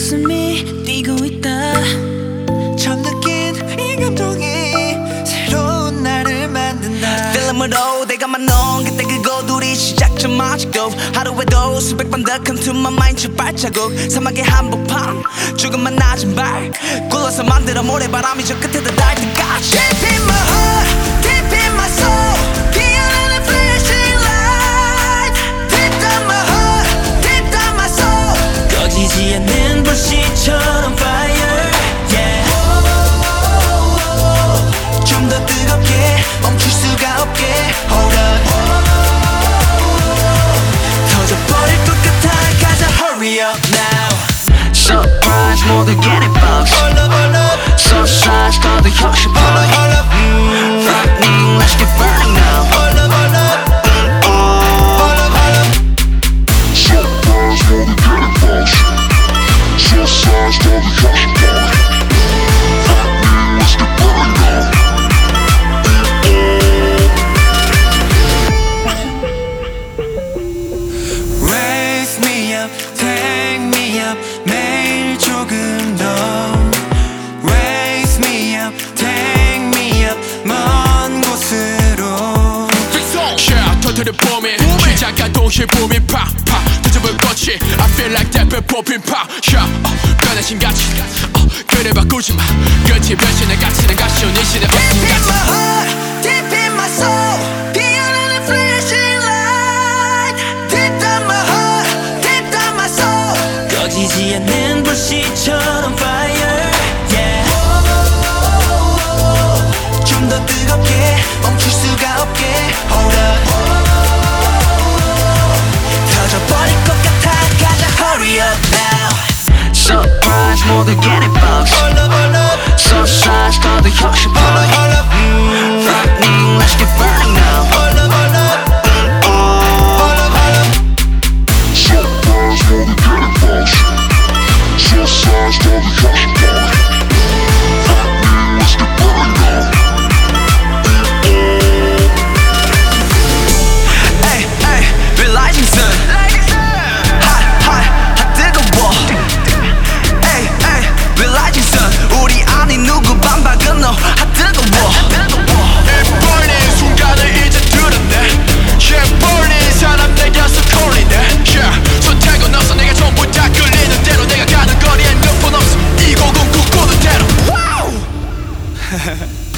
가슴이 뛰고 있다. 처음 느낀 이 감동이 새로운 나를 만든다. 필름으로 내가만 넣은 그때 그 거둘이 시작점 아직도 하루에도 수백 번 더 come to my mind 발자국 사막의 한복판 조금만 낮은 발 굴러서 만들어 모래바람이 저 끝에다 닿을 때까지 Deep in my heart, deep in my soul, 피어나는 flashing light. Deep down my heart, deep down my soul. 꺼지지 않는 불씨처럼 fire, yeah. 좀 더 뜨겁게 멈출 수가 없게 hold on. 터져버릴 것 같아 가자 hurry up now. Surprise 모두 get it box So size 더더 혁신 point Lightning let's get burning now Surprise 모두 get it box So size 더더 혁신 point Lightning let's get burning now Raise me up, take me up 매일 조금 더 Raise me up, take me up 먼 곳으로 Yeah, 터뜨려 봄이 시작한 동시에 봄이 팍팍 터져볼 꽃이 I feel like that 별 뽑힌 팍 Yeah, 변하신 가치 그래 바꾸지 마 끝이 변신의 가치는 가시온 이 시대 Deep in 가치 my heart, deep in my soul 피어나는 flashing light Deep down my heart, deep down my soul 꺼지지 않는 불씨처럼 fire, yeah. 좀 더 뜨겁게 멈출 수가 없게 hold up. 터져버릴 것 같아 가자 hurry up now. Surprise 모두 get it box So size 더더 혁신 point Lightning let's get burning now Surprise 모두 get it box So size 더더 혁신 point Lightning let's get burning now Hey, hey, realizing sun Hot, hot, hot 뜨거워 Hey, hey, realizing sun 우리 아닌 누구 반박 건너 핫 뜨거워 burning 순간을 이제 들었네 Yeah, burning 사람 내 곁을 콜리네 Yeah, 선택고 나서 내가 전부 다 끌리는 대로 내가 가는 거리엔 몇 번 없어 2009 꾸는 대로 Wow